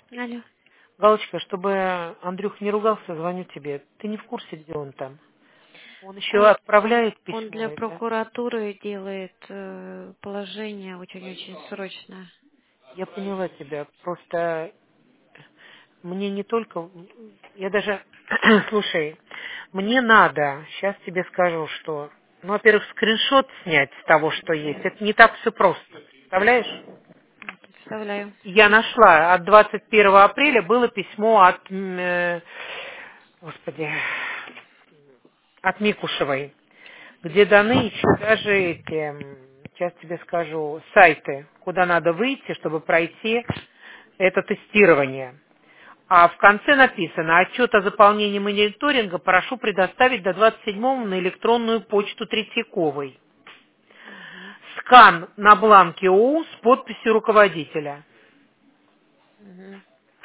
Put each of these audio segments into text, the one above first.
Алло. Галочка, чтобы Андрюх не ругался, звоню тебе. Ты не в курсе, где он там? Он еще Он, отправляет он письмо для это. прокуратуры делает положение очень-очень срочно. Я поняла тебя. Просто мне не только... Я даже... Слушай, мне надо, сейчас тебе скажу, что... Ну, во-первых, скриншот снять с того, что есть. Это не так все просто. Представляешь? Представляю. Я нашла, от 21 апреля было письмо от, господи, от Микушевой, где даны еще даже эти, сейчас тебе скажу, сайты, куда надо выйти, чтобы пройти это тестирование. А в конце написано: отчет о заполнении мониторинга прошу предоставить до 27-го на электронную почту Третьяковой. Мгм. Скан на бланке ОУ с подписью руководителя. Мгм.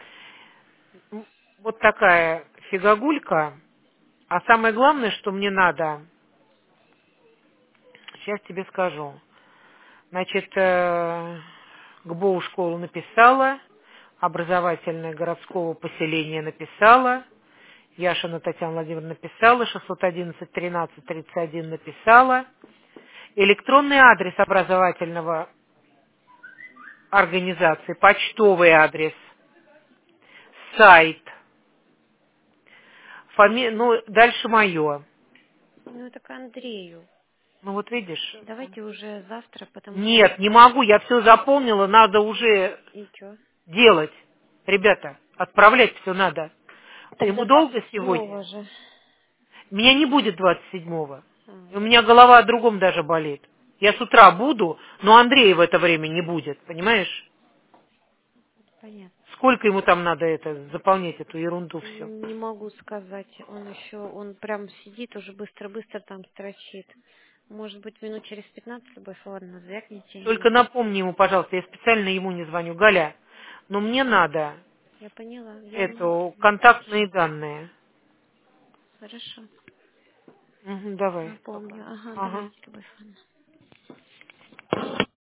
Вот такая фигагулька. А самое главное, что мне надо, сейчас тебе скажу. Значит, ГБОУ школу написала, образовательное городского поселения написала, Яшина Татьяна Владимировна написала, 611-13-31 написала, электронный адрес образовательного организации, почтовый адрес, сайт, ну, дальше мое. Ну, это к Андрею. Ну, вот видишь. Давайте уже завтра, потому что... Нет, не могу, я все запомнила, надо уже И чё? делать. Ребята, отправлять все надо. Тогда Ему долго 27-го сегодня? же. Меня не будет 27-го. А, И у меня голова о другом даже болит. Я с утра буду, но Андрея в это время не будет, понимаешь? понятно. Сколько ему там надо это заполнять эту ерунду все? Не могу сказать. Он прям сидит, уже быстро-быстро там строчит. Может быть, минут через 15 Любовь Ивановна звякните Только ему. напомни ему, пожалуйста, я специально ему не звоню. Галя, но мне надо Я поняла. Я ему эту напомню. контактные данные. Хорошо. Мгм, давай, пока. Напомню. Ага, Ага. давайте, Любовь Ивановна.